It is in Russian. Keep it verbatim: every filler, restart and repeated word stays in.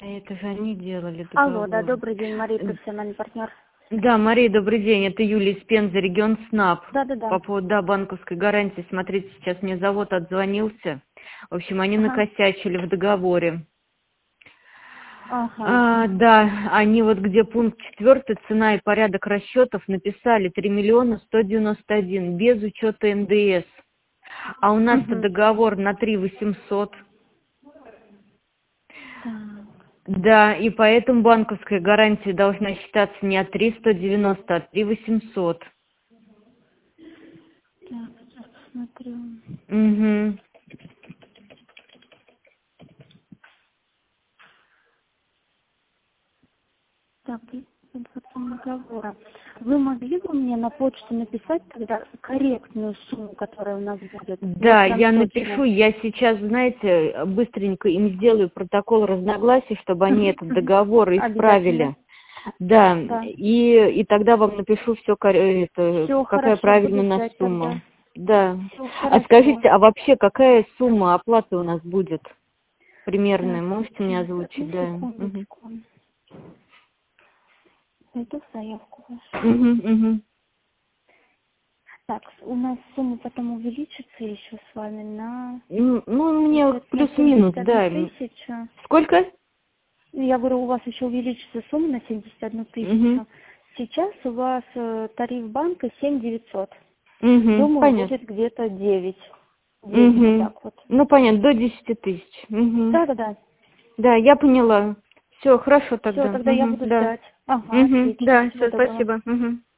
Это же они делали Алло, да, договор. добрый день, Мария, профессиональный партнер. Да, Мария, добрый день. Это Юлия из Пензы, регион СНАП. Да-да-да. По поводу, да, банковской гарантии. Смотрите, сейчас мне завод отзвонился. В общем, они Ага. накосячили в договоре. Ага. А, да, они вот где пункт четвертый, цена и порядок расчетов, написали три миллиона сто девяносто один, без учета эн дэ эс. А у нас-то Мгм. договор на три восемьсот. Так, Да, и поэтому банковская гарантия должна считаться не от три сто девяносто, а от три восемьсот. так, сейчас посмотрю. Угу. Так, и информационного договора. Вы могли бы мне на почту написать тогда корректную сумму, которая у нас будет? Да, Вот прям я точно. напишу, я сейчас, знаете, быстренько им сделаю протокол разногласий, чтобы они Мгм, этот мгм. договор Обязательно. исправили. Да, Да. и, и тогда вам напишу все, это, Все какая хорошо, правильная буду у нас ждать тогда. сумма. Да. Все А хорошо. скажите, а вообще какая сумма оплаты у нас будет примерная? Так, Можете мне сейчас, озвучить, одну да? Угу. секундочку. Найду заявку вашу. Угу, угу. Так, у нас сумма потом увеличится еще с вами на, Ну, ну, мне получается, на плюс-минус, семьдесят одну да. тысячу. Сколько? Я говорю, у вас еще увеличится сумма на семьдесят одну Угу. тысячу. Сейчас у вас э, тариф банка семь девятьсот. Угу. Думаю, Понятно. будет где-то девять. девять, вот Угу. так вот. Ну, понятно, до десяти тысяч. Угу. Да-да-да. Да, я поняла. Все, хорошо Все, тогда. тогда я Угу. буду Да. ждать. Ага, Угу. отлично. Да, Всего все, доброго. спасибо. Угу.